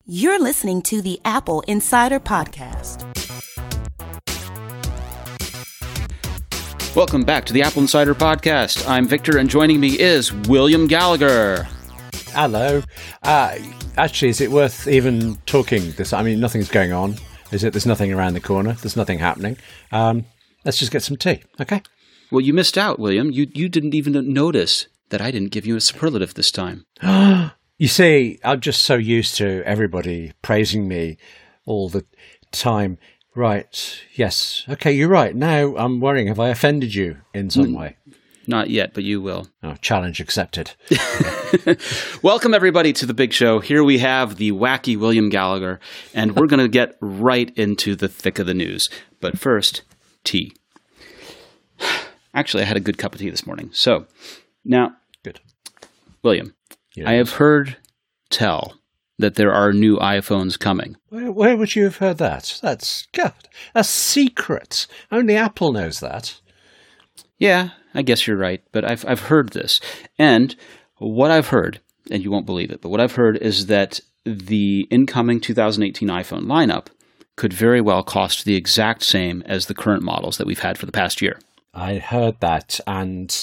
You're listening to the Apple Insider Podcast. Welcome back to the Apple Insider Podcast. I'm Victor, and joining me is William Gallagher. Hello. Actually, is it worth even talking this? I mean, nothing's going on, is it? There's nothing around the corner. There's nothing happening. Let's just get some tea, okay? Well, you missed out, William. You didn't even notice that I didn't give you a superlative this time. You see, I'm just so used to everybody praising me all the time. Right. Yes. Okay, you're right. Now I'm worrying. Have I offended you in some way? Not yet, but you will. Oh, challenge accepted. Welcome, everybody, to the big show. Here we have the wacky William Gallagher, and we're going to get right into the thick of the news. But first, tea. Actually, I had a good cup of tea this morning. So, now, Good. William, Yes. I have heard tell that there are new iPhones coming. Where would you have heard that? That's secret. Only Apple knows that. Yeah, I guess you're right, but I've heard this. And what I've heard, and you won't believe it, but what I've heard is that the incoming 2018 iPhone lineup could very well cost the exact same as the current models that we've had for the past year. I heard that, and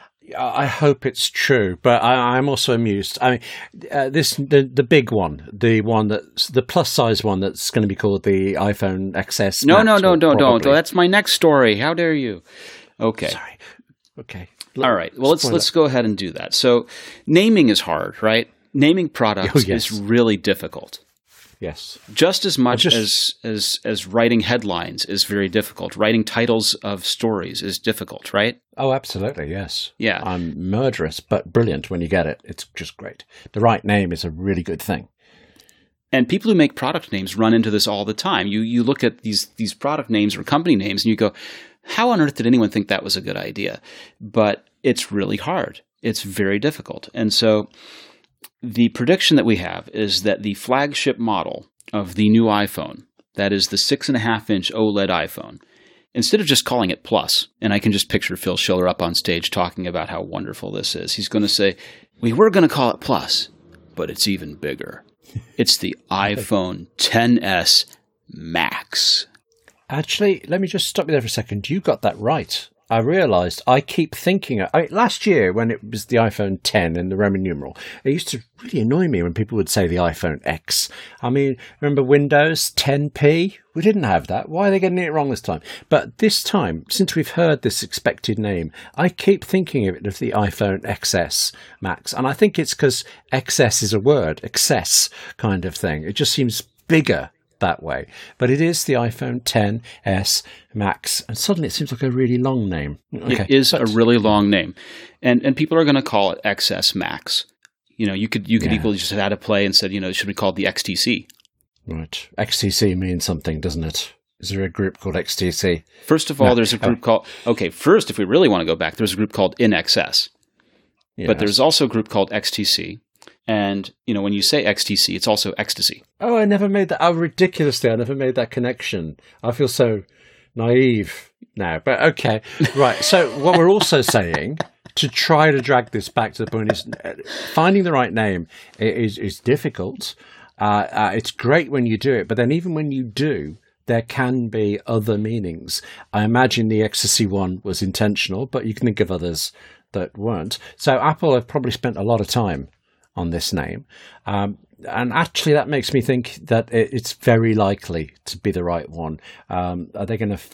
I hope it's true, but I'm also amused. I mean, the big one, the one that's the plus size one that's going to be called the iPhone XS. No, Max, don't. That's my next story. How dare you? Okay. Sorry. Okay. All right. Well, let's go ahead and do that. So, naming is hard, right? Naming products is really difficult. Yes. Just as much as writing headlines is very difficult. Writing titles of stories is difficult, right? Oh, absolutely. Yes. Yeah. I'm murderous, but brilliant when you get it. It's just great. The right name is a really good thing. And people who make product names run into this all the time. You look at these product names or company names and you go, how on earth did anyone think that was a good idea? But it's really hard. It's very difficult. And so the prediction that we have is that the flagship model of the new iPhone, that is the 6.5-inch OLED iPhone, instead of just calling it Plus, and I can just picture Phil Schiller up on stage talking about how wonderful this is, he's going to say, we were going to call it Plus, but it's even bigger. It's the iPhone XS Max. Actually, let me just stop you there for a second. You got that right. I realised I keep thinking. Last year, when it was the iPhone 10 and the Roman numeral, it used to really annoy me when people would say the iPhone X. I mean, remember Windows 10p? We didn't have that. Why are they getting it wrong this time? But this time, since we've heard this expected name, I keep thinking of it as the iPhone XS Max. And I think it's because XS is a word, excess kind of thing. It just seems bigger that way, but it is the iPhone XS Max, and suddenly it seems like a really long name. Okay, it is a really long name, and people are going to call it XS Max. You know, you could equally just have had a play and said, it should be called the XTC. Right, XTC means something, doesn't it? Is there a group called XTC? First of all, there's a group called. Okay, first, if we really want to go back, there's a group called InXS, but there's also a group called XTC. And, when you say XTC, it's also ecstasy. Oh, I never made that. Oh, ridiculously, I never made that connection. I feel so naive now. But okay, right. So what we're also saying, to try to drag this back to the point, is finding the right name is difficult. It's great when you do it, but then even when you do, there can be other meanings. I imagine the ecstasy one was intentional, but you can think of others that weren't. So Apple have probably spent a lot of time on this name. And actually that makes me think that it's very likely to be the right one. Are they going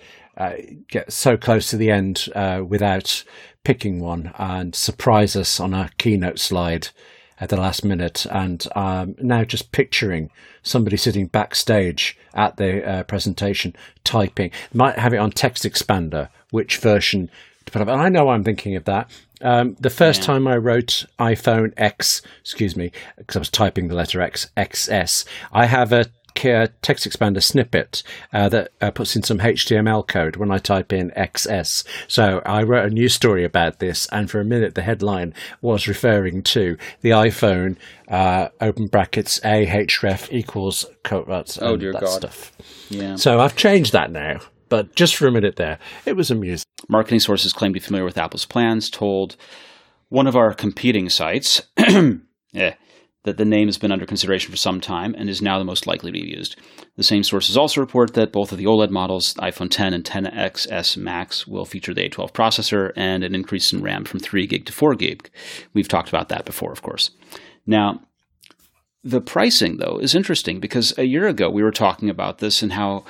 to get so close to the end without picking one and surprise us on a keynote slide at the last minute? And now just picturing somebody sitting backstage at the presentation typing. Might have it on Text Expander, which version to put up. And I know I'm thinking of that. The first time I wrote iPhone X, because I was typing the letter X, XS, I have a Text Expander snippet that puts in some HTML code when I type in XS. So I wrote a news story about this, and for a minute the headline was referring to the iPhone, open brackets, A href equals, oh dear God. Stuff. Yeah. So I've changed that now. But just for a minute there, it was amusing. Marketing sources claim to be familiar with Apple's plans, told one of our competing sites that the name has been under consideration for some time and is now the most likely to be used. The same sources also report that both of the OLED models, iPhone 10 and 10XS Max, will feature the A12 processor and an increase in RAM from 3 gig to 4 gig. We've talked about that before, of course. Now, the pricing, though, is interesting because a year ago we were talking about this and how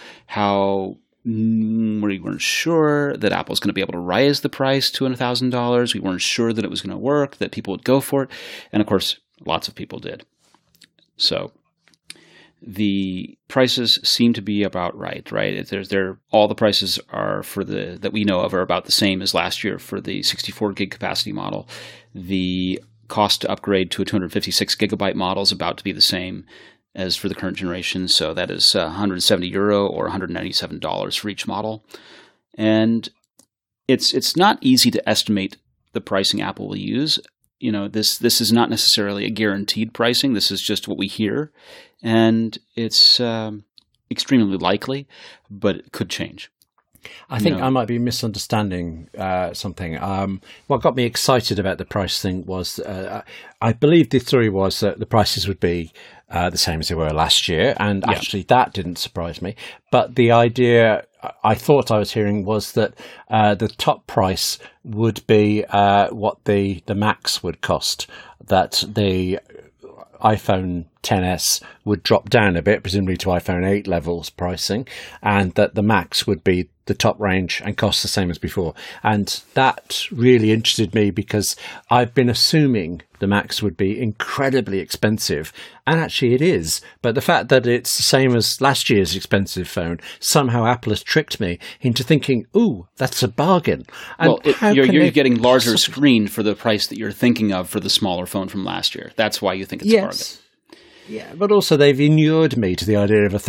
we weren't sure that Apple was going to be able to raise the price to $1,000. We weren't sure that it was going to work, that people would go for it. And of course, lots of people did. So the prices seem to be about right? All the prices are that we know of are about the same as last year for the 64 gig capacity model. The cost to upgrade to a 256 gigabyte model is about to be the same as for the current generation. So that is €170 or $197 for each model. And it's not easy to estimate the pricing Apple will use. This is not necessarily a guaranteed pricing. This is just what we hear. And it's extremely likely, but it could change. I think I might be misunderstanding something. What got me excited about the price thing was I believe the theory was that the prices would be the same as they were last year. And actually that didn't surprise me. But the idea I thought I was hearing was that the top price would be what the Max would cost, that the iPhone XS would drop down a bit, presumably to iPhone 8 levels pricing, and that the Max would be the top range and cost the same as before. And that really interested me because I've been assuming the Max would be incredibly expensive, and actually it is. But the fact that it's the same as last year's expensive phone, somehow Apple has tricked me into thinking, ooh, that's a bargain. And you're getting larger screen for the price that you're thinking of for the smaller phone from last year. That's why you think it's a bargain. Yeah, but also they've inured me to the idea of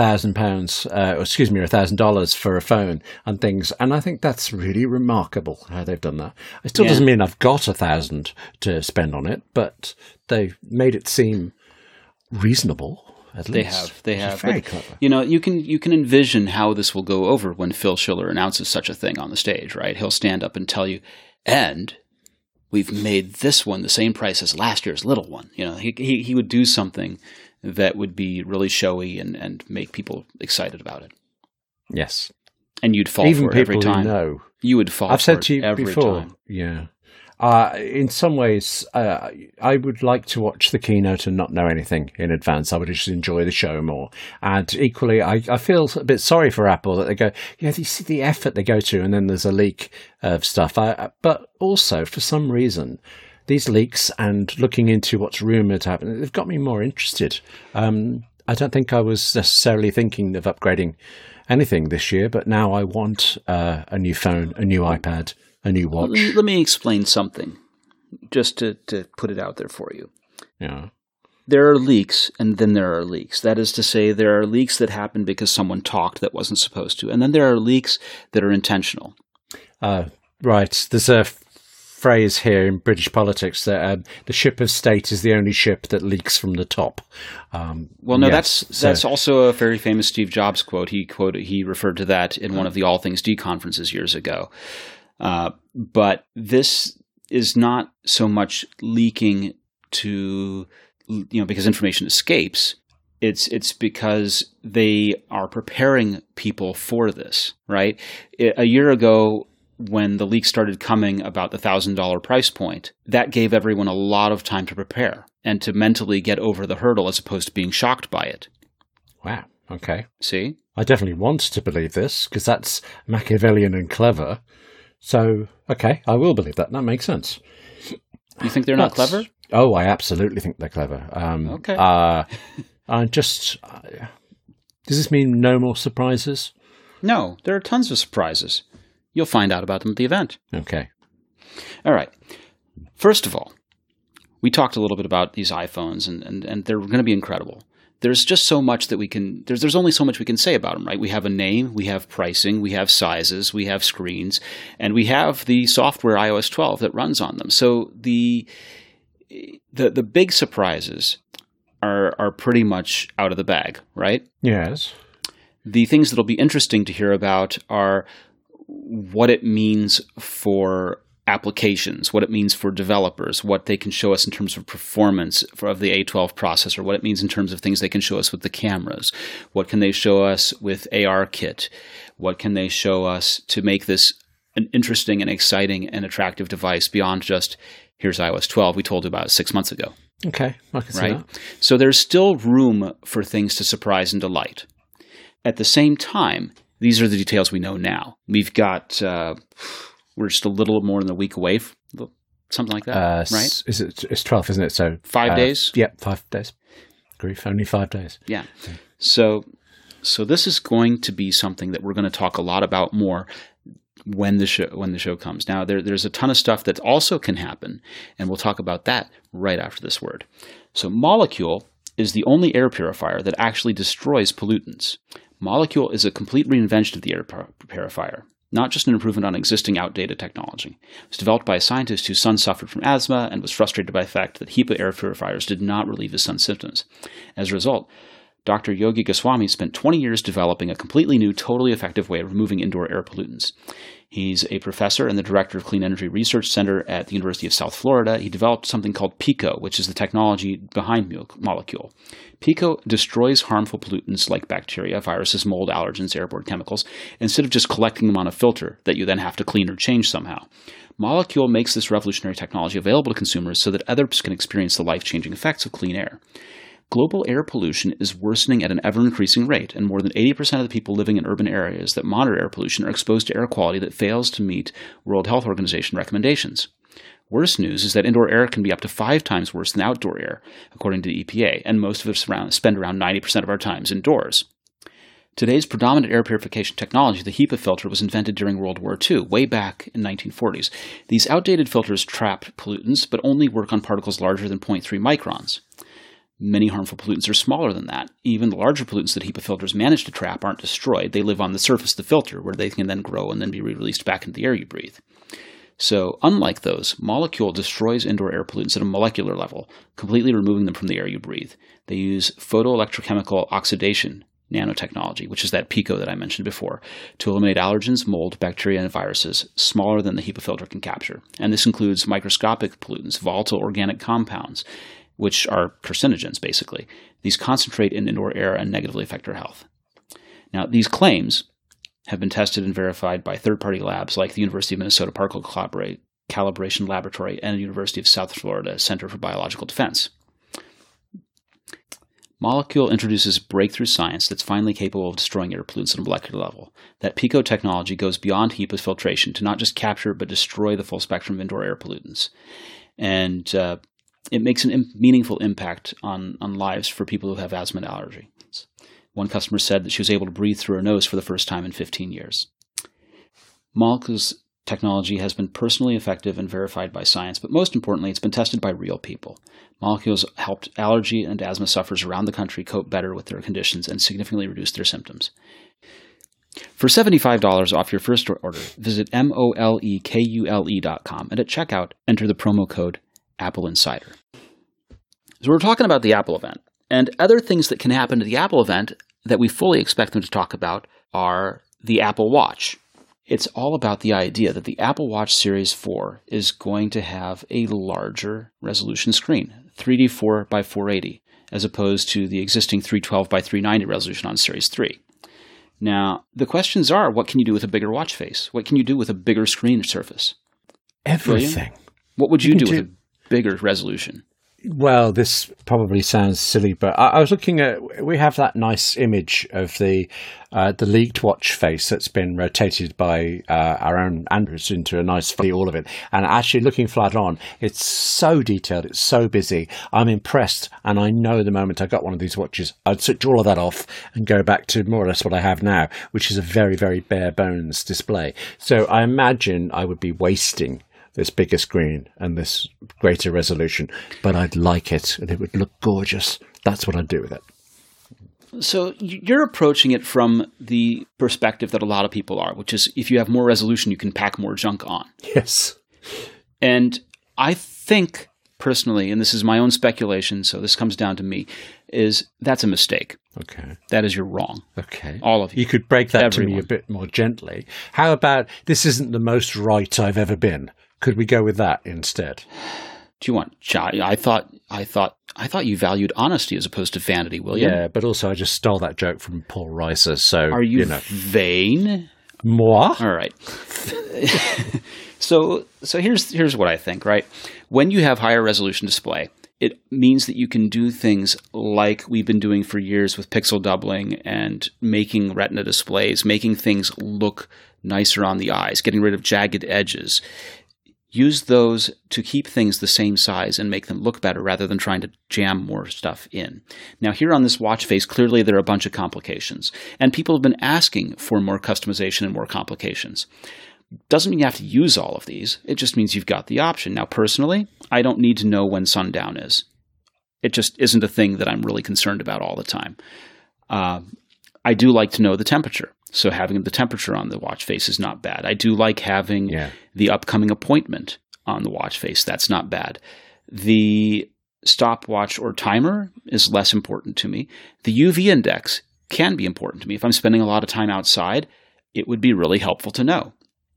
$1,000 for a phone and things, and I think that's really remarkable how they've done that. It still doesn't mean I've got $1,000 to spend on it, but they've made it seem reasonable. At least they have. Very clever. You can envision how this will go over when Phil Schiller announces such a thing on the stage, right? He'll stand up and tell you, and we've made this one the same price as last year's little one. He would do something that would be really showy and make people excited about it. Yes. And you'd fall Even for it every people time. Who know. You would fall I've for said to you every before, time. Yeah. In some ways, I would like to watch the keynote and not know anything in advance. I would just enjoy the show more. And equally, I feel a bit sorry for Apple that they go, you see the effort they go to, and then there's a leak of stuff. But also, for some reason, these leaks and looking into what's rumoured to happen, they've got me more interested. I don't think I was necessarily thinking of upgrading anything this year, but now I want a new phone, a new iPad, a new watch. Let me explain something, just to put it out there for you. Yeah. There are leaks, and then there are leaks. That is to say, there are leaks that happen because someone talked that wasn't supposed to, and then there are leaks that are intentional. Right. There's a phrase here in British politics that the ship of state is the only ship that leaks from the top. That's also a very famous Steve Jobs quote. He referred to that in one of the All Things D conferences years ago. But this is not so much leaking to, because information escapes. It's because they are preparing people for this, right? A year ago, when the leaks started coming about the $1,000 price point, that gave everyone a lot of time to prepare and to mentally get over the hurdle as opposed to being shocked by it. Wow. Okay. See? I definitely want to believe this because that's Machiavellian and clever. So, okay, I will believe that. That makes sense. You think they're not clever? Oh, I absolutely think they're clever. Okay. Does this mean no more surprises? No, there are tons of surprises. You'll find out about them at the event. Okay. All right. First of all, we talked a little bit about these iPhones, and they're going to be incredible. There's just so much that we can – there's only so much we can say about them, right? We have a name, we have pricing, we have sizes, we have screens, and we have the software iOS 12 that runs on them. So the big surprises are pretty much out of the bag, right? Yes. The things that'll be interesting to hear about are – what it means for applications, what it means for developers, what they can show us in terms of performance of the A12 processor, what it means in terms of things they can show us with the cameras, what can they show us with ARKit, what can they show us to make this an interesting and exciting and attractive device beyond just, here's iOS 12 we told you about 6 months ago. Okay, I can see that. So there's still room for things to surprise and delight. At the same time, these are the details we know now. We've got, we're just a little more than a week away, something like that, right? It's 12th, isn't it? So 5 days? Yep, 5 days. Grief, only 5 days. Yeah. So this is going to be something that we're going to talk a lot about more when the show comes. Now, there's a ton of stuff that also can happen, and we'll talk about that right after this word. So Molecule is the only air purifier that actually destroys pollutants. Molecule is a complete reinvention of the air purifier, not just an improvement on existing outdated technology. It was developed by a scientist whose son suffered from asthma and was frustrated by the fact that HEPA air purifiers did not relieve his son's symptoms. As a result, Dr. Yogi Goswami spent 20 years developing a completely new, totally effective way of removing indoor air pollutants. He's a professor and the director of Clean Energy Research Center at the University of South Florida. He developed something called PICO, which is the technology behind Molecule. PICO destroys harmful pollutants like bacteria, viruses, mold, allergens, airborne chemicals, instead of just collecting them on a filter that you then have to clean or change somehow. Molecule makes this revolutionary technology available to consumers so that others can experience the life-changing effects of clean air. Global air pollution is worsening at an ever-increasing rate, and more than 80% of the people living in urban areas that monitor air pollution are exposed to air quality that fails to meet World Health Organization recommendations. Worse news is that indoor air can be up to 5 times worse than outdoor air, according to the EPA, and most of us spend around 90% of our times indoors. Today's predominant air purification technology, the HEPA filter, was invented during World War II, way back in the 1940s. These outdated filters trap pollutants, but only work on particles larger than 0.3 microns. Many harmful pollutants are smaller than that. Even the larger pollutants that HEPA filters manage to trap aren't destroyed. They live on the surface of the filter, where they can then grow and then be re-released back into the air you breathe. So, unlike those, Molecule destroys indoor air pollutants at a molecular level, completely removing them from the air you breathe. They use photoelectrochemical oxidation nanotechnology, which is that PICO that I mentioned before, to eliminate allergens, mold, bacteria, and viruses smaller than the HEPA filter can capture. And this includes microscopic pollutants, volatile organic compounds, which are carcinogens, basically. These concentrate in indoor air and negatively affect our health. Now, these claims have been tested and verified by third-party labs like the University of Minnesota Particle Calibration Laboratory and the University of South Florida Center for Biological Defense. Molecule introduces breakthrough science that's finally capable of destroying air pollutants at a molecular level. That PICO technology goes beyond HEPA's filtration to not just capture but destroy the full spectrum of indoor air pollutants. And it makes a meaningful impact on lives for people who have asthma and allergy. One customer said that she was able to breathe through her nose for the first time in 15 years. Molecule's technology has been personally effective and verified by science, but most importantly, it's been tested by real people. Molecules helped allergy and asthma sufferers around the country cope better with their conditions and significantly reduce their symptoms. For $75 off your first order, visit molekule.com, and at checkout, enter the promo code Apple Insider. So we're talking about the Apple event, and other things that can happen to the Apple event that we fully expect them to talk about are the Apple Watch. It's all about the idea that the Apple Watch Series 4 is going to have a larger resolution screen, 3D 4x480, as opposed to the existing 312 by 390 resolution on Series 3. Now, the questions are, what can you do with a bigger watch face? What can you do with a bigger screen surface? Everything. William? What would you do with a bigger resolution? Well, this probably sounds silly, but I was looking at, we have that nice image of the leaked watch face that's been rotated by our own Andrews into a nice all of it. And actually looking flat on, it's so detailed, it's so busy. I'm impressed, and I know the moment I got one of these watches, I'd switch all of that off and go back to more or less what I have now, which is a very, very bare bones display. So I imagine I would be wasting this bigger screen and this greater resolution, but I'd like it and it would look gorgeous. That's what I'd do with it. So you're approaching it from the perspective that a lot of people are, which is if you have more resolution, you can pack more junk on. Yes. And I think personally, and this is my own speculation, so this comes down to me, is that's a mistake. Okay. That is, you're wrong. Okay. All of you. You could break that Everyone. to me a bit more gently. How about, this isn't the most right I've ever been? Could we go with that instead? Do you want? I thought you valued honesty as opposed to vanity, William. Yeah, but also I just stole that joke from Paul Reiser. So are you vain? Moi? All right. So here's what I think. Right, when you have higher resolution display, it means that you can do things like we've been doing for years with pixel doubling and making retina displays, making things look nicer on the eyes, getting rid of jagged edges. Use those to keep things the same size and make them look better rather than trying to jam more stuff in. Now, here on this watch face, clearly there are a bunch of complications, and people have been asking for more customization and more complications. Doesn't mean you have to use all of these. It just means you've got the option. Now, personally, I don't need to know when sundown is. It just isn't a thing that I'm really concerned about all the time. I do like to know the temperature. So having the temperature on the watch face is not bad. I do like having the upcoming appointment on the watch face. That's not bad. The stopwatch or timer is less important to me. The UV index can be important to me. If I'm spending a lot of time outside, it would be really helpful to know.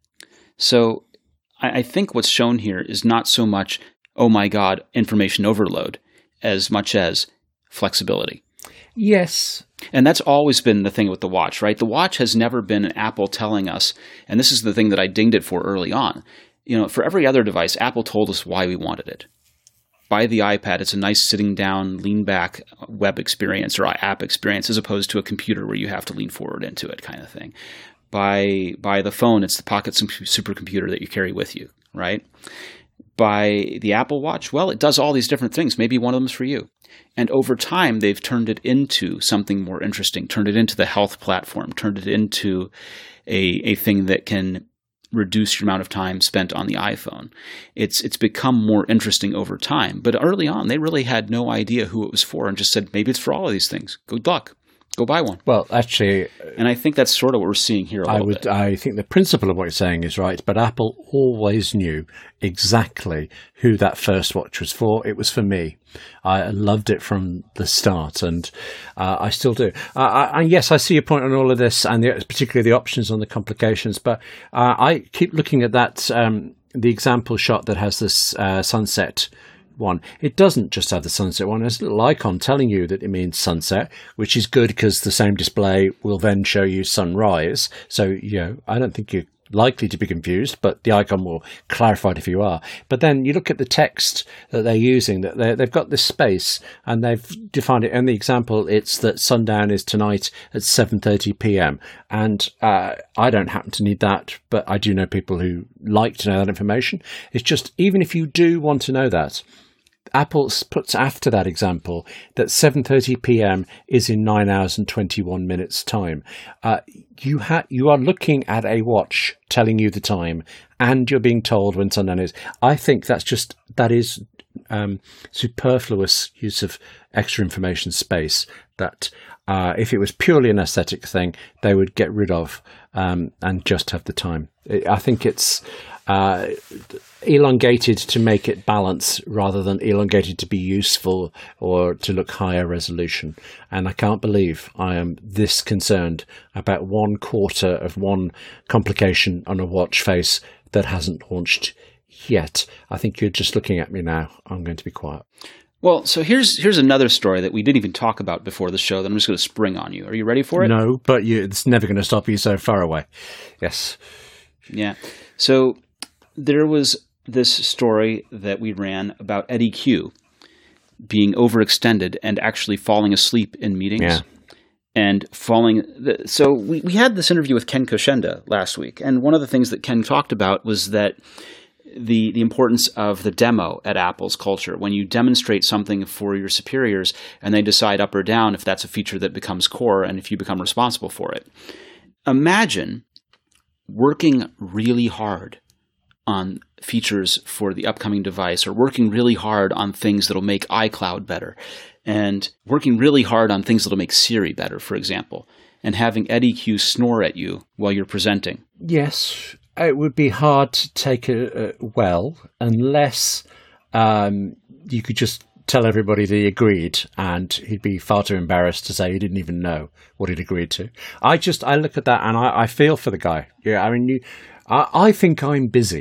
So I think what's shown here is not so much, oh my God, information overload, as much as flexibility. Yes. And that's always been the thing with the watch, right? The watch has never been Apple telling us, and this is the thing that I dinged it for early on. You know, for every other device, Apple told us why we wanted it. Buy the iPad, it's a nice sitting down, lean back web experience or app experience as opposed to a computer where you have to lean forward into it kind of thing. Buy the phone, it's the pocket supercomputer that you carry with you, right? Buy the Apple Watch, well, it does all these different things. Maybe one of them is for you. And over time, they've turned it into something more interesting, turned it into the health platform, turned it into a thing that can reduce your amount of time spent on the iPhone. It's become more interesting over time. But early on, they really had no idea who it was for and just said, maybe it's for all of these things. Good luck. Go buy one. Well, actually... And I think that's sort of what we're seeing here a little bit. I think the principle of what you're saying is right, but Apple always knew exactly who that first watch was for. It was for me. I loved it from the start, and I still do. Yes, I see your point on all of this, and particularly the options on the complications, but I keep looking at that, the example shot that has this sunset one. It doesn't just have the sunset one. There's a little icon telling you that it means sunset, which is good because the same display will then show you sunrise. So, I don't think you're likely to be confused, but the icon will clarify it if you are. But then you look at the text that they're using, that they've got this space and they've defined it. In the example, it's that sundown is tonight at 7:30 p.m. And I don't happen to need that, but I do know people who like to know that information. It's just, even if you do want to know that, Apple puts after that example that 7:30 p.m. is in 9 hours and 21 minutes time. You are looking at a watch telling you the time, and you're being told when sundown is. I think that is superfluous use of extra information space that if it was purely an aesthetic thing, they would get rid of and just have the time. I think it's elongated to make it balance rather than elongated to be useful or to look higher resolution. And I can't believe I am this concerned about 1/4 of one complication on a watch face that hasn't launched yet. I think you're just looking at me now. I'm going to be quiet. Well, so here's another story that we didn't even talk about before the show that I'm just going to spring on you. Are you ready for it? No, but it's never going to stop you so far away. Yes. Yeah. So there was this story that we ran about Eddie Q being overextended and actually falling asleep in meetings. Yeah. And so we had this interview with Ken Koshenda last week, and one of the things that Ken talked about was that the importance of the demo at Apple's culture. When you demonstrate something for your superiors and they decide up or down if that's a feature that becomes core and if you become responsible for it. Imagine working really hard on features for the upcoming device, or working really hard on things that'll make iCloud better, and working really hard on things that'll make Siri better, for example, and having Eddie Q snore at you while you're presenting. Yes, it would be hard to take well unless you could just tell everybody that he agreed, and he'd be far too embarrassed to say he didn't even know what he'd agreed to. I look at that and I feel for the guy. Yeah, I mean, I think I'm busy,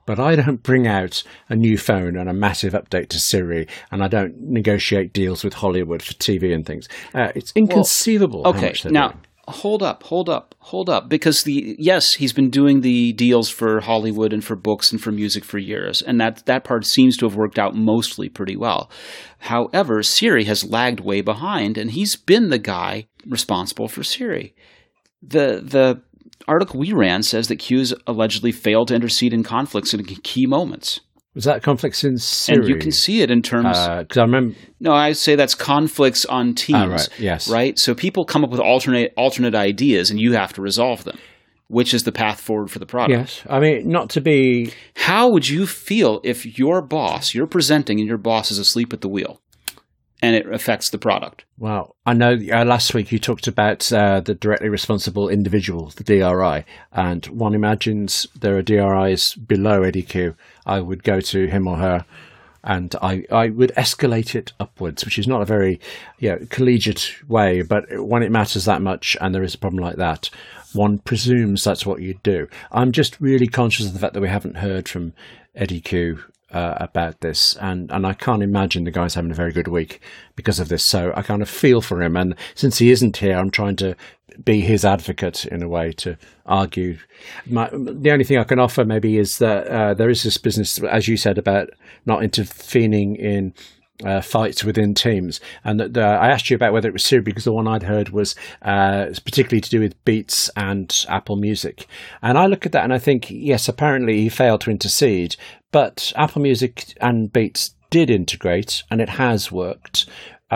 but I don't bring out a new phone and a massive update to Siri, and I don't negotiate deals with Hollywood for TV and things. It's inconceivable. Well, okay, now doing. hold up, because he's been doing the deals for Hollywood and for books and for music for years, and that part seems to have worked out mostly pretty well. However, Siri has lagged way behind, and he's been the guy responsible for Siri. The article we ran says that Q's allegedly failed to intercede in conflicts in key moments. Was that conflicts in Siri? And you can see it in terms... Because I remember... No, I say that's conflicts on Teams. Right, yes. Right? So people come up with alternate ideas, and you have to resolve them. Which is the path forward for the product? Yes. I mean, not to be... How would you feel if your boss, you're presenting, and your boss is asleep at the wheel? And it affects the product. Well, I know last week you talked about the directly responsible individual, the DRI, and one imagines there are DRIs below Eddie Q. I would go to him or her, and I would escalate it upwards, which is not a very collegiate way, but when it matters that much and there is a problem like that, one presumes that's what you'd do. I'm just really conscious of the fact that we haven't heard from Eddie Q about this, and I can't imagine the guy's having a very good week because of this, so I kind of feel for him, and since he isn't here, I'm trying to be his advocate in a way to argue. The only thing I can offer maybe is that there is this business, as you said, about not intervening in fights within teams, and that I asked you about whether it was Siri because the one I'd heard was particularly to do with Beats and Apple Music, and I look at that and I think, yes, apparently he failed to intercede, but Apple Music and Beats did integrate, and it has worked.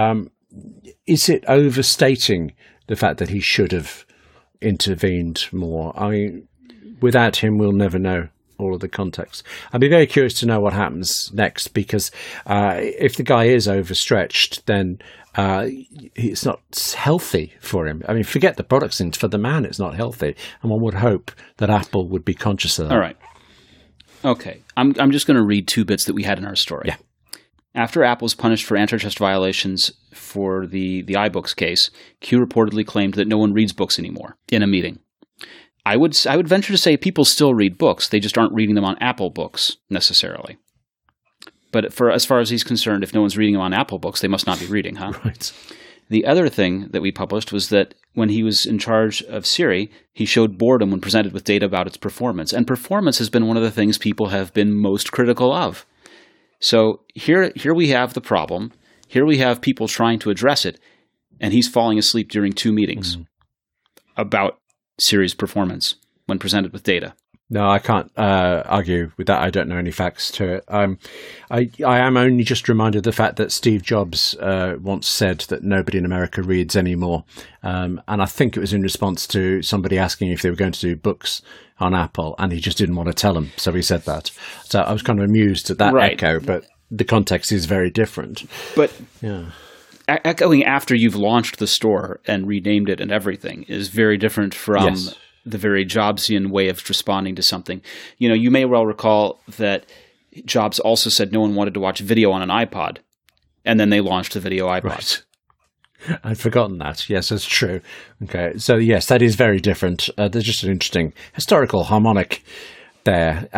Is it overstating the fact that he should have intervened more? I mean, without him, we'll never know all of the context. I'd be very curious to know what happens next, because if the guy is overstretched, then it's not healthy for him. I mean, forget the products, and for the man, it's not healthy. And one would hope that Apple would be conscious of that. All right. Okay. I'm just going to read two bits that we had in our story. Yeah. After Apple was punished for antitrust violations for the iBooks case, Q reportedly claimed that no one reads books anymore in a meeting. I would venture to say people still read books. They just aren't reading them on Apple Books necessarily. But as far as he's concerned, if no one's reading them on Apple Books, they must not be reading, huh? Right. The other thing that we published was that when he was in charge of Siri, he showed boredom when presented with data about its performance. And performance has been one of the things people have been most critical of. So here we have the problem. Here we have people trying to address it, and he's falling asleep during 2 meetings about Siri's performance when presented with data. No, I can't argue with that. I don't know any facts to it. I am only just reminded of the fact that Steve Jobs once said that nobody in America reads anymore. And I think it was in response to somebody asking if they were going to do books on Apple, and he just didn't want to tell them. So he said that. So I was kind of amused at that echo, but the context is very different. But yeah. Echoing after you've launched the store and renamed it and everything is very different from the very Jobsian way of responding to something. You know, you may well recall that Jobs also said no one wanted to watch video on an iPod, and then they launched the video iPod. Right. I'd forgotten that. Yes, that's true. Okay, so yes, that is very different. There's just an interesting historical harmonic there.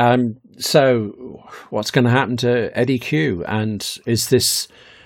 So what's going to happen to Eddie Q? And is this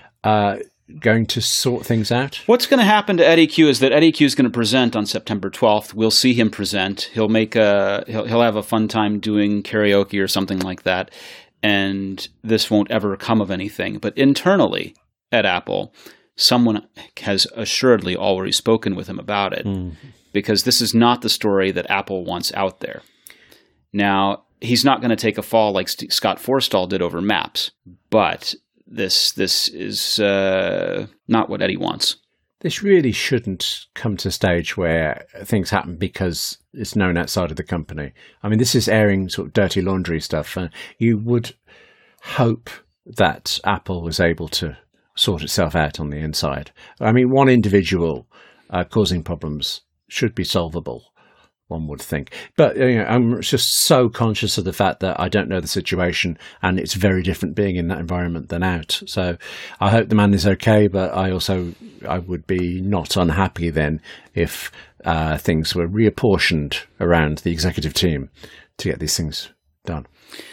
going to sort things out? What's going to happen to Eddie Q is that Eddie Q is going to present on September 12th. We'll see him present. He'll have a fun time doing karaoke or something like that, and this won't ever come of anything. But internally at Apple, someone has assuredly already spoken with him about it, because this is not the story that Apple wants out there. Now, he's not going to take a fall like Scott Forstall did over Maps, but this is not what Eddie wants. This really shouldn't come to a stage where things happen because it's known outside of the company. I mean, this is airing sort of dirty laundry stuff. You would hope that Apple was able to sort itself out on the inside. I mean, one individual causing problems should be solvable, one would think. But I'm just so conscious of the fact that I don't know the situation, and it's very different being in that environment than out. So I hope the man is okay, but I would be not unhappy then if things were reapportioned around the executive team to get these things done.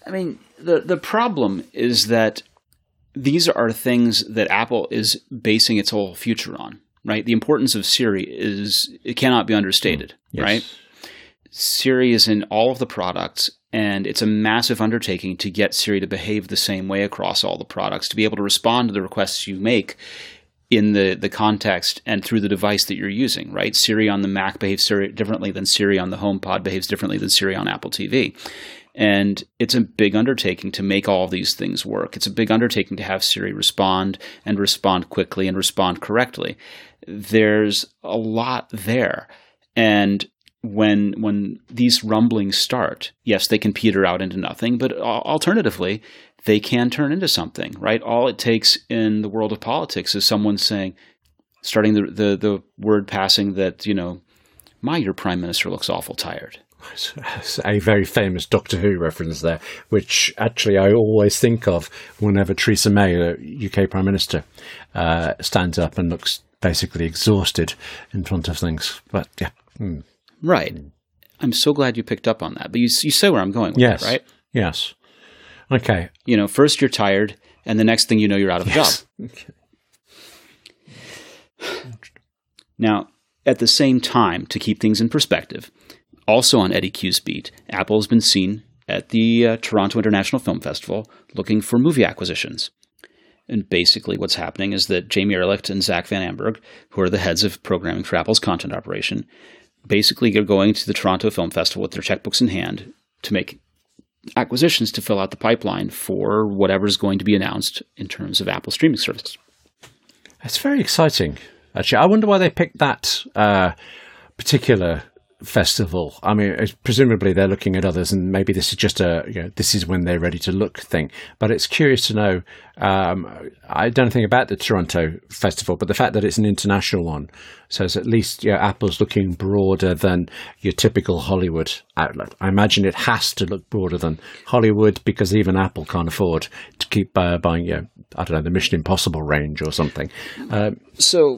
I mean, the problem is that these are things that Apple is basing its whole future on, right? The importance of Siri it cannot be understated, Yes. right? Siri is in all of the products, and it's a massive undertaking to get Siri to behave the same way across all the products, to be able to respond to the requests you make in the context and through the device that you're using, right? Siri on the Mac behaves differently than Siri on the HomePod, behaves differently than Siri on Apple TV. And it's a big undertaking to make all of these things work. It's a big undertaking to have Siri respond and respond quickly and respond correctly. There's a lot there. And when these rumblings start, yes, they can peter out into nothing, but alternatively, they can turn into something, right? All it takes in the world of politics is someone starting the word passing that, your prime minister looks awful tired. A very famous Doctor Who reference there, which actually I always think of whenever Theresa May, the UK Prime Minister, stands up and looks basically exhausted in front of things. But yeah. Right. I'm so glad you picked up on that. But you say where I'm going with it, right? Yes. Okay. First you're tired, and the next thing you know, you're out of a job. Okay. Now, at the same time, to keep things in perspective, also on Eddie Q's beat, Apple has been seen at the Toronto International Film Festival looking for movie acquisitions. And basically what's happening is that Jamie Ehrlich and Zach Van Amberg, who are the heads of programming for Apple's content operation, basically are going to the Toronto Film Festival with their checkbooks in hand to make acquisitions to fill out the pipeline for whatever's going to be announced in terms of Apple streaming services. That's very exciting. Actually, I wonder why they picked that particular festival. I mean, presumably they're looking at others, and maybe this is just this is when they're ready to look thing. But it's curious to know. I don't know anything about the Toronto festival, but the fact that it's an international one says at least Apple's looking broader than your typical Hollywood outlet. I imagine it has to look broader than Hollywood because even Apple can't afford to keep buying, I don't know, the Mission Impossible range or something. So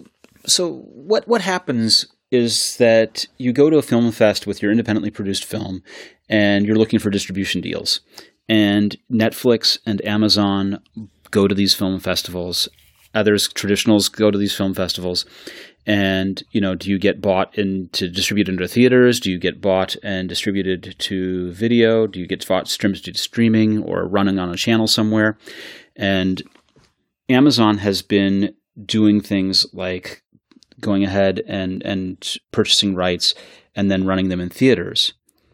what happens is that you go to a film fest with your independently produced film and you're looking for distribution deals. And Netflix and Amazon go to these film festivals. Others, traditionals, go to these film festivals. And, do you get bought into distributed into theaters? Do you get bought and distributed to video? Do you get bought to streaming or running on a channel somewhere? And Amazon has been doing things like going ahead and purchasing rights and then running them in theaters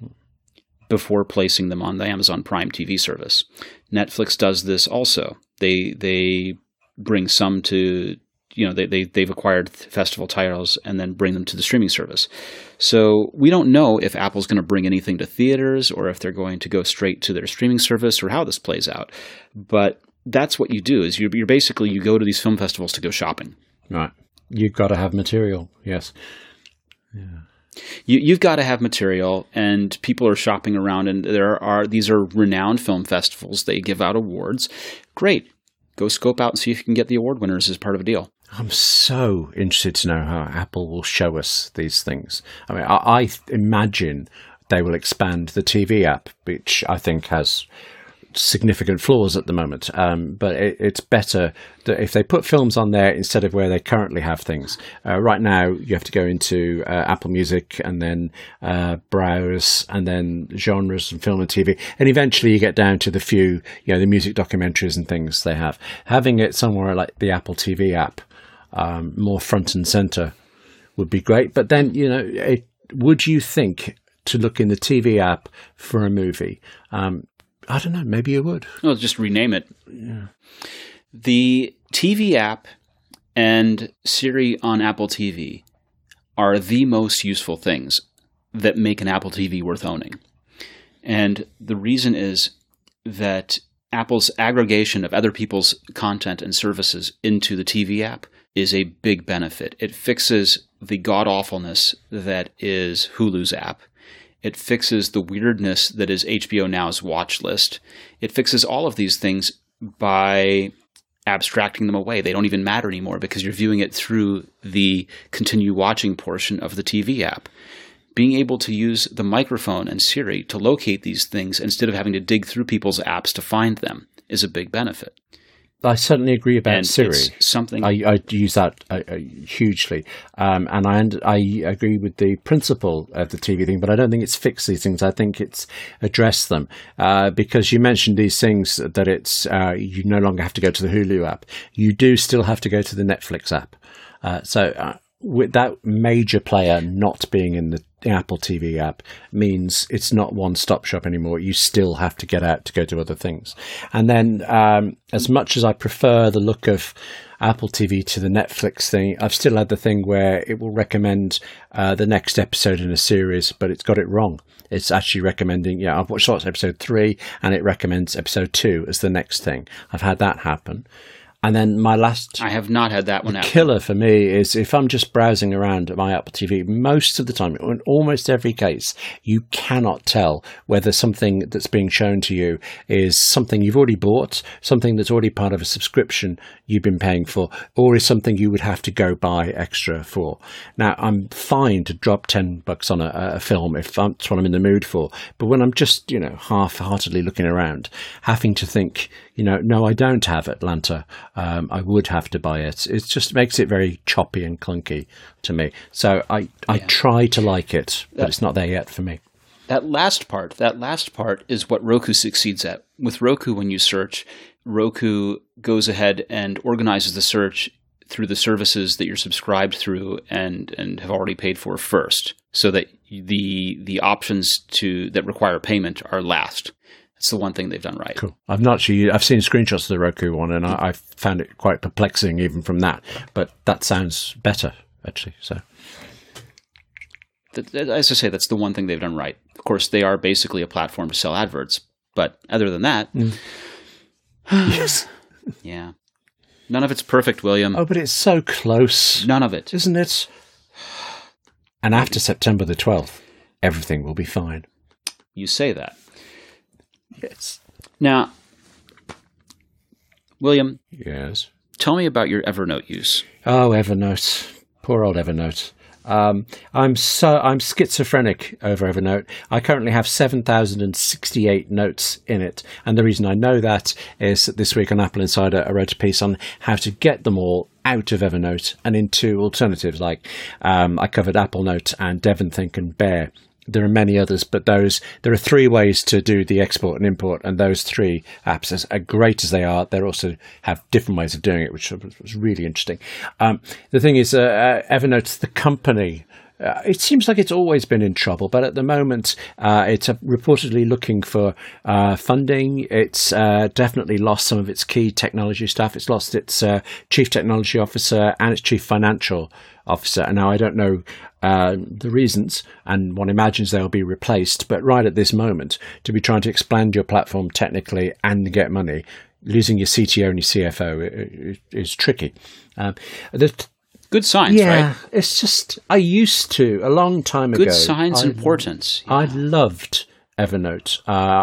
before placing them on the Amazon Prime TV service. Netflix does this also. They bring some to, they've acquired festival titles and then bring them to the streaming service. So we don't know if Apple's going to bring anything to theaters or if they're going to go straight to their streaming service or how this plays out. But that's what you do is you're basically, you go to these film festivals to go shopping. Right. You've got to have material, yes. Yeah. You've got to have material, and people are shopping around, and these are renowned film festivals. They give out awards. Great. Go scope out and see if you can get the award winners as part of a deal. I'm so interested to know how Apple will show us these things. I mean, I imagine they will expand the TV app, which I think has significant flaws at the moment, but it's better that if they put films on there instead of where they currently have things. Right now you have to go into Apple Music and then browse and then genres and film and TV, and eventually you get down to the few, the music documentaries and things they have. Having it somewhere like the Apple TV app, more front and center, would be great. But then would you think to look in the TV app for a movie? I don't know. Maybe you would. Well, just rename it. Yeah. The TV app and Siri on Apple TV are the most useful things that make an Apple TV worth owning. And the reason is that Apple's aggregation of other people's content and services into the TV app is a big benefit. It fixes the god-awfulness that is Hulu's app. It fixes the weirdness that is HBO Now's watch list. It fixes all of these things by abstracting them away. They don't even matter anymore because you're viewing it through the continue watching portion of the TV app. being able to use the microphone and Siri to locate these things instead of having to dig through people's apps to find them is a big benefit. I certainly agree about And Siri. it's something I use that hugely, and I agree with the principle of the TV thing, but I don't think it's fixed these things. I think it's addressed them, because you mentioned these things that it's you no longer have to go to the Hulu app. You do still have to go to the Netflix app. So with that major player not being in the Apple TV app means it's not one-stop shop anymore. You still have to get out to go to other things. And then as much as I prefer the look of Apple TV to the Netflix thing, I've still had the thing where it will recommend the next episode in a series, but it's got it wrong. It's actually recommending, I've watched episode 3 and it recommends episode 2 as the next thing. I've had that happen. And then my last I have not had that one happen. killer for me is if I'm just browsing around at my Apple TV, most of the time, in almost every case, you cannot tell whether something that's being shown to you is something you've already bought, something that's already part of a subscription you've been paying for, or is something you would have to go buy extra for. Now, I'm fine to drop $10 on a film if that's what I'm in the mood for, but when I'm just, half-heartedly looking around, having to think, no, I don't have Atlanta. I would have to buy it. It just makes it very choppy and clunky to me. So I try to like it, but it's not there yet for me. That last part is what Roku succeeds at. With Roku, when you search, Roku goes ahead and organizes the search through the services that you're subscribed through and have already paid for first, so that the options that require payment are last. It's the one thing they've done right. Cool. I've seen screenshots of the Roku one, and I found it quite perplexing even from that. But that sounds better, actually. So, as I say, that's the one thing they've done right. Of course, they are basically a platform to sell adverts, but other than that, yes, yeah, none of it's perfect, William. Oh, but it's so close. None of it, isn't it? And after September the 12th, everything will be fine. You say that. Yes. Now, William. Yes. Tell me about your Evernote use. Oh, Evernote. Poor old Evernote. I'm schizophrenic over Evernote. I currently have 7,068 notes in it. And the reason I know that is that this week on Apple Insider, I wrote a piece on how to get them all out of Evernote and into alternatives. Like I covered Apple Note and DevonThink and Bear. There are many others, but there are 3 ways to do the export and import, and those 3 apps, as great as they are, they also have different ways of doing it, which was really interesting. The thing is, Evernote, the company, it seems like it's always been in trouble, but at the moment, it's reportedly looking for funding. It's definitely lost some of its key technology staff. It's lost its chief technology officer and its chief financial officer. And now I don't know the reasons, and one imagines they'll be replaced. But right at this moment, to be trying to expand your platform technically and get money, losing your CTO and your CFO is tricky. Good signs, right? It's just, I used to, a long time ago. Good signs, importance. Yeah. I loved Evernote.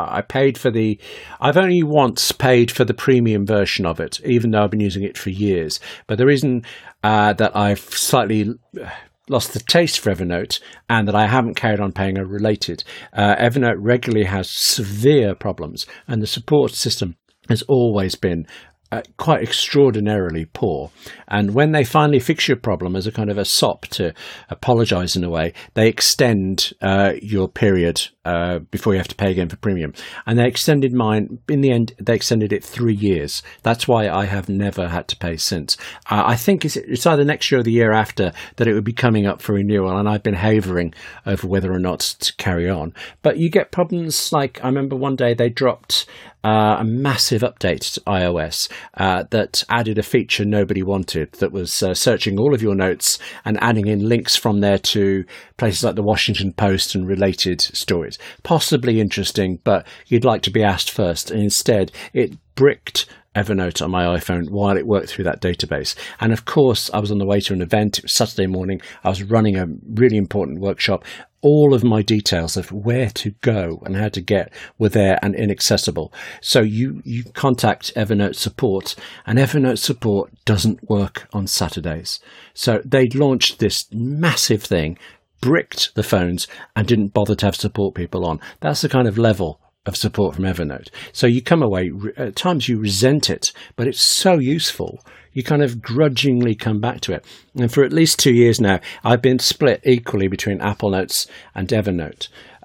I've only once paid for the premium version of it, even though I've been using it for years. But the reason that I've slightly lost the taste for Evernote and that I haven't carried on paying are related. Evernote regularly has severe problems, and the support system has always been quite extraordinarily poor. And when they finally fix your problem as a kind of a sop to apologize in a way, they extend your period before you have to pay again for premium. And they extended mine, in the end, they extended it 3 years. That's why I have never had to pay since. I think it's either next year or the year after that it would be coming up for renewal, and I've been havering over whether or not to carry on. But you get problems like, I remember one day they dropped a massive update to iOS that added a feature nobody wanted, that was searching all of your notes and adding in links from there to places like the Washington Post and related stories. Possibly interesting, but you'd like to be asked first. And instead, it bricked Evernote on my iPhone while it worked through that database. And of course, I was on the way to an event. It was Saturday morning. I was running a really important workshop. All of my details of where to go and how to get were there and inaccessible. So you contact Evernote support, and Evernote support doesn't work on Saturdays. So they launched this massive thing bricked the phones and didn't bother to have support people on. That's the kind of level of support from Evernote. So you come away, at times you resent it, but it's so useful. You kind of grudgingly come back to it. And for at least 2 years now, I've been split equally between Apple Notes and Evernote.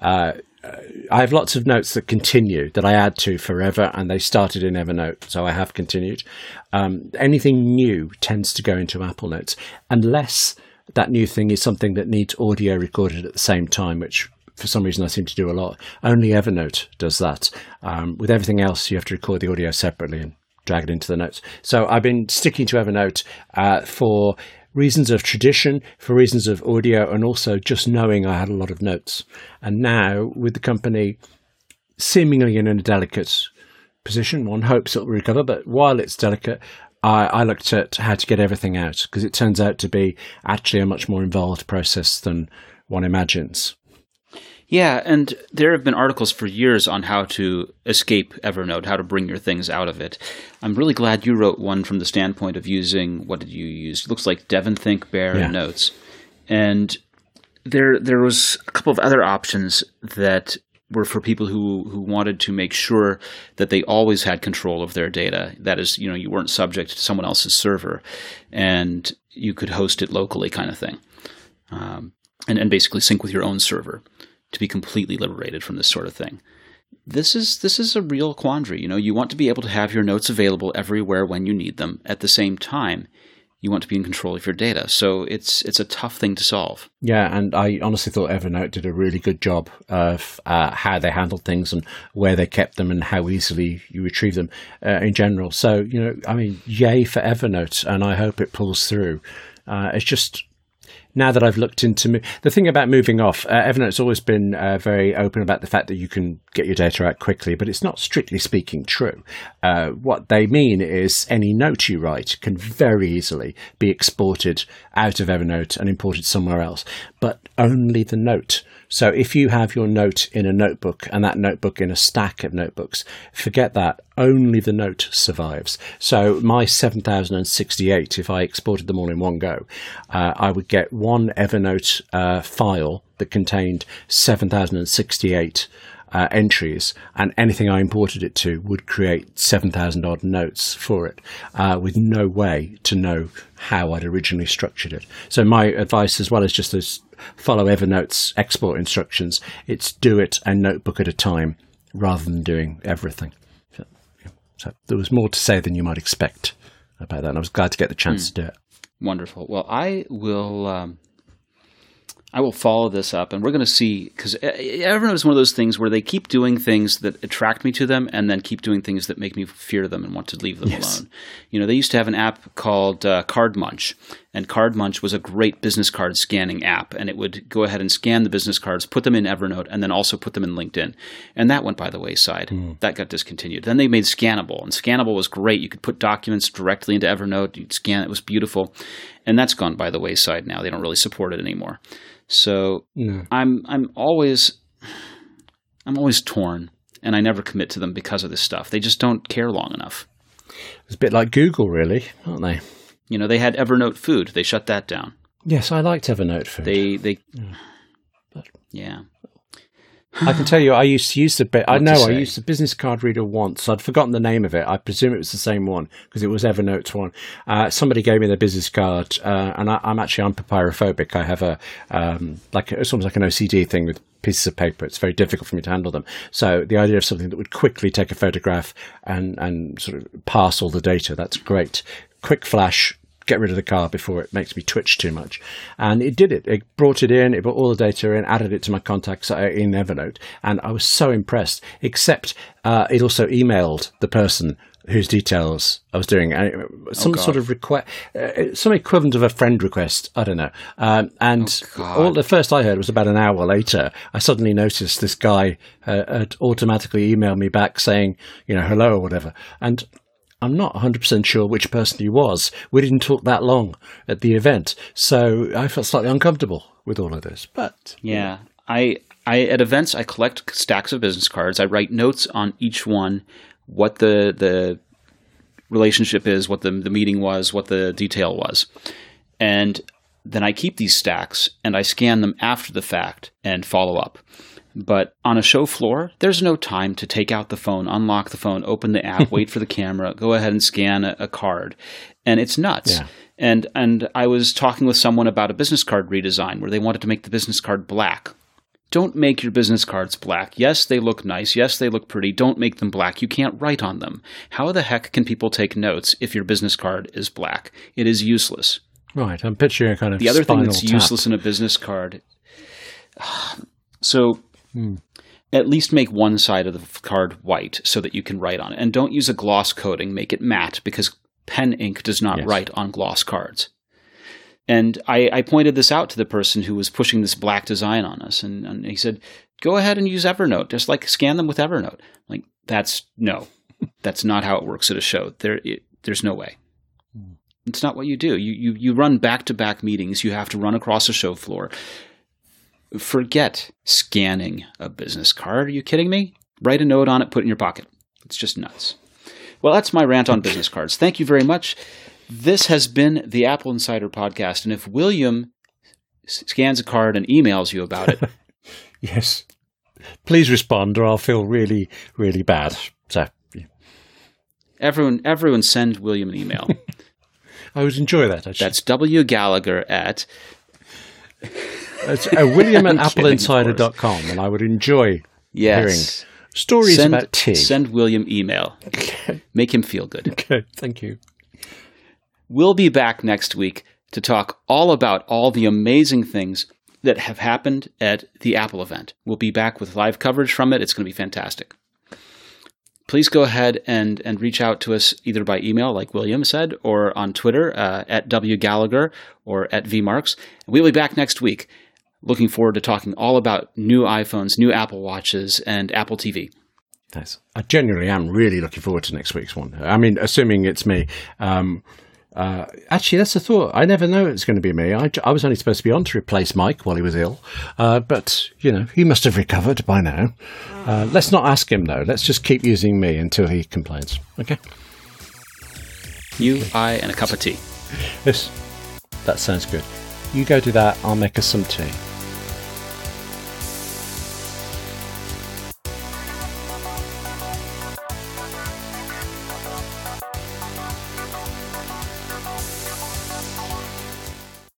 I have lots of notes that continue, that I add to forever, and they started in Evernote, so I have continued. Anything new tends to go into Apple Notes, unless that new thing is something that needs audio recorded at the same time, which for some reason I seem to do a lot. Only Evernote does that. With everything else, you have to record the audio separately and drag it into the notes. So I've been sticking to Evernote for reasons of tradition, for reasons of audio, and also just knowing I had a lot of notes. And now, with the company seemingly in a delicate position, one hopes it will recover, but while it's delicate, I looked at how to get everything out, because it turns out to be actually a much more involved process than one imagines. Yeah, and there have been articles for years on how to escape Evernote, how to bring your things out of it. I'm really glad you wrote one from the standpoint of using, what did you use? It looks like DevonThink, Bear, and Notes. And there was a couple of other options that were for people who wanted to make sure that they always had control of their data. That is, you weren't subject to someone else's server, and you could host it locally, kind of thing, and basically sync with your own server to be completely liberated from this sort of thing. This is a real quandary. You want to be able to have your notes available everywhere when you need them. At the same time, you want to be in control of your data. So it's a tough thing to solve. Yeah, and I honestly thought Evernote did a really good job of how they handled things and where they kept them and how easily you retrieve them in general. So, yay for Evernote, and I hope it pulls through. It's just, now that I've looked into the thing about moving off, Evernote's always been very open about the fact that you can get your data out quickly, but it's not strictly speaking true. What they mean is any note you write can very easily be exported out of Evernote and imported somewhere else, but only the note. So if you have your note in a notebook and that notebook in a stack of notebooks, forget that. Only the note survives. So my 7,068, if I exported them all in one go, I would get one Evernote file that contained 7,068 entries, and anything I imported it to would create 7,000 odd notes for it, with no way to know how I'd originally structured it. So my advice, as well as just those follow Evernote's export instructions, it's do it a notebook at a time rather than doing everything. So there was more to say than you might expect about that, and I was glad to get the chance to do it. Wonderful. Well, I will follow this up, and we're going to see, because Evernote is one of those things where they keep doing things that attract me to them and then keep doing things that make me fear them and want to leave them alone. They used to have an app called Card Munch, and Card Munch was a great business card scanning app, and it would go ahead and scan the business cards, put them in Evernote, and then also put them in LinkedIn. And that went by the wayside. That got discontinued. Then they made Scannable, and Scannable was great. You could put documents directly into Evernote. You'd scan it. It was beautiful. And that's gone by the wayside now. They don't really support it anymore. So I'm always torn, and I never commit to them because of this stuff. They just don't care long enough. It's a bit like Google, really, aren't they? They had Evernote Food. They shut that down. Yes, I liked Evernote Food. Yeah. I can tell you, I used to use I used the business card reader once. I'd forgotten the name of it. I presume it was the same one because it was Evernote's one. Somebody gave me their business card, and I'm papyrophobic. I have it's almost like an OCD thing with pieces of paper. It's very difficult for me to handle them. So the idea of something that would quickly take a photograph and sort of pass all the data, that's great. Quick flash. Get rid of the card before it makes me twitch too much. And it did it. It brought it in, it brought all the data in, added it to my contacts in Evernote. And I was so impressed, except it also emailed the person whose details I was doing. Sort of request, some equivalent of a friend request. I don't know. All the first I heard was about an hour later. I suddenly noticed this guy had automatically emailed me back saying, hello or whatever. And I'm not 100% sure which person he was. We didn't talk that long at the event, so I felt slightly uncomfortable with all of this. But yeah, I at events I collect stacks of business cards. I write notes on each one, what the relationship is, what the meeting was, what the detail was, and then I keep these stacks and I scan them after the fact and follow up. But on a show floor, there's no time to take out the phone, unlock the phone, open the app, wait for the camera, go ahead and scan a card. And it's nuts. Yeah. And I was talking with someone about a business card redesign where they wanted to make the business card black. Don't make your business cards black. Yes, they look nice. Yes, they look pretty. Don't make them black. You can't write on them. How the heck can people take notes if your business card is black? It is useless. Right. I'm picturing a kind of the other thing that's tap. useless in a business card. So at least make one side of the card white so that you can write on it. And don't use a gloss coating. Make it matte because pen ink does not write on gloss cards. And I pointed this out to the person who was pushing this black design on us. And he said, go ahead and use Evernote. Just like scan them with Evernote. Like, that's not how it works at a show. There's no way. It's not what you do. You run back-to-back meetings. You have to run across a show floor. Forget scanning a business card. Are you kidding me? Write a note on it, put it in your pocket. It's just nuts. Well, that's my rant on business cards. Thank you very much. This has been the Apple Insider Podcast. And if William scans a card and emails you about it. Yes. Please respond or I'll feel really, really bad. So, yeah. Everyone send William an email. I would enjoy that, actually. That's W. Gallagher at... It's William at appleinsider.com, and I would enjoy hearing stories about tea. Send William email. Okay. Make him feel good. Okay, thank you. We'll be back next week to talk all about all the amazing things that have happened at the Apple event. We'll be back with live coverage from it. It's going to be fantastic. Please go ahead and reach out to us either by email, like William said, or on Twitter at W. Gallagher or at VMarks. We'll be back next week. Looking forward to talking all about new iPhones, new Apple Watches, and Apple TV. Nice. I genuinely am really looking forward to next week's one. I mean, assuming it's me. Actually, that's a thought. I never know it's going to be me. I was only supposed to be on to replace Mike while he was ill. But, he must have recovered by now. Let's not ask him, though. Let's just keep using me until he complains. Okay? You, I, and a cup of tea. Yes. That sounds good. You go do that. I'll make us some tea.